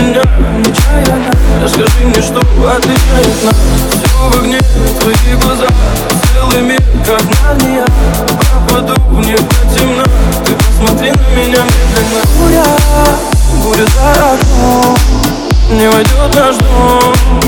меня нечаянно. Расскажи мне, что отличает нас. Все в огне, твои глаза, целый мир, как Нарния. Пропаду в них до темна, ты посмотри на меня медленно. Буря за окном, не войдет наш дом.